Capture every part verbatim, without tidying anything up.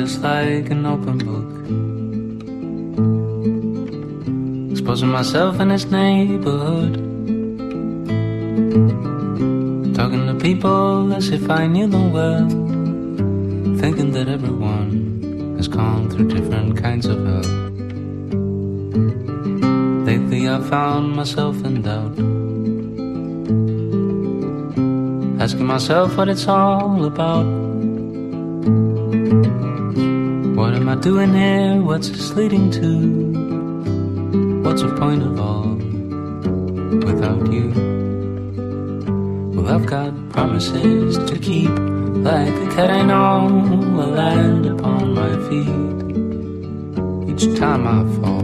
just like an open book, exposing myself in this neighborhood, talking to people as if I knew them well, thinking that everyone has gone through different kinds of hell. Lately I found myself in doubt, asking myself what it's all about. What am I doing here? What's this leading to? What's the point of all without you? Well, I've got promises to keep, like a cat I know will land upon my feet each time I fall.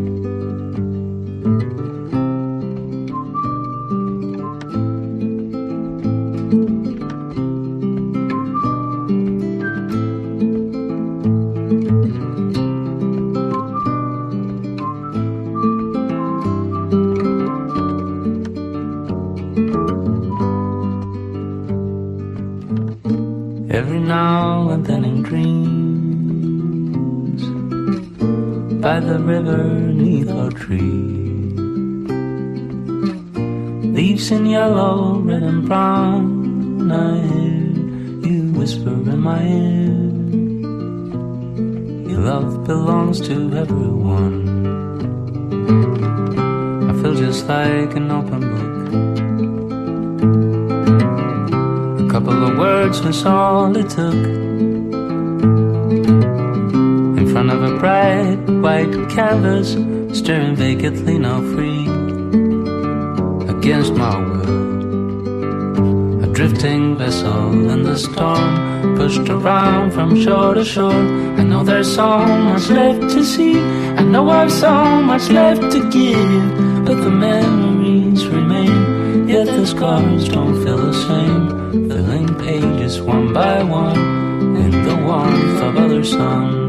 Every now and then in dreams, by the river neath our tree, leaves in yellow, red and brown, I hear you whisper in my ear, your love belongs to everyone. I feel just like an open book, a couple of words was all it took, in front of a bright white canvas, staring vacantly now free, against my will, a drifting vessel in the storm, pushed around from shore to shore. I know there's so much left to see, I know I've so much left to give, but the memories remain, yet the scars don't feel the same, filling pages one by one in the warmth of other sun.